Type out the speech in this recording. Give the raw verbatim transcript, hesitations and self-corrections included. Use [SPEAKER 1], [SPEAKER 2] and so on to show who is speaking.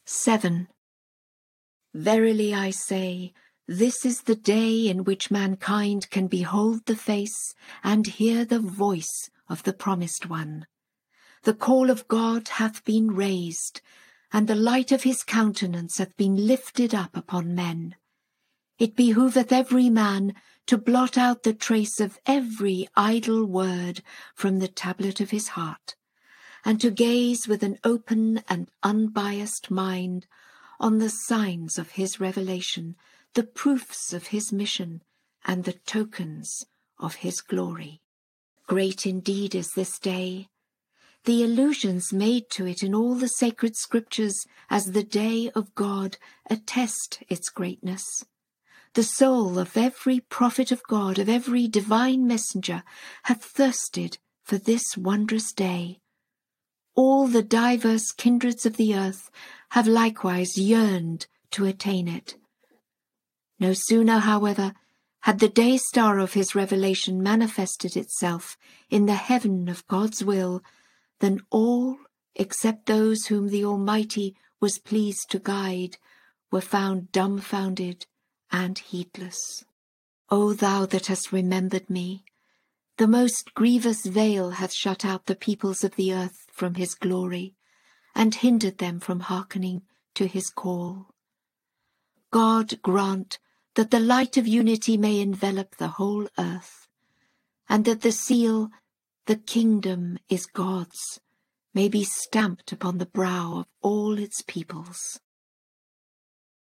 [SPEAKER 1] seven. Verily I say, this is the day in which mankind can behold the face and hear the voice of the Promised One. The call of God hath been raised, and the light of his countenance hath been lifted up upon men. It behoveth every man to blot out the trace of every idle word from the tablet of his heart, and to gaze with an open and unbiased mind on the signs of his revelation, the proofs of his mission, and the tokens of his glory. Great indeed is this day. The allusions made to it in all the sacred scriptures as the day of God attest its greatness. The soul of every prophet of God, of every divine messenger, hath thirsted for this wondrous day. All the diverse kindreds of the earth have likewise yearned to attain it. No sooner, however, had the day star of his revelation manifested itself in the heaven of God's will, than all, except those whom the Almighty was pleased to guide, were found dumbfounded and heedless. O thou that hast remembered me, the most grievous veil hath shut out the peoples of the earth from his glory, and hindered them from hearkening to his call. God grant that the light of unity may envelop the whole earth, and that the seal, the kingdom is God's, may be stamped upon the brow of all its peoples.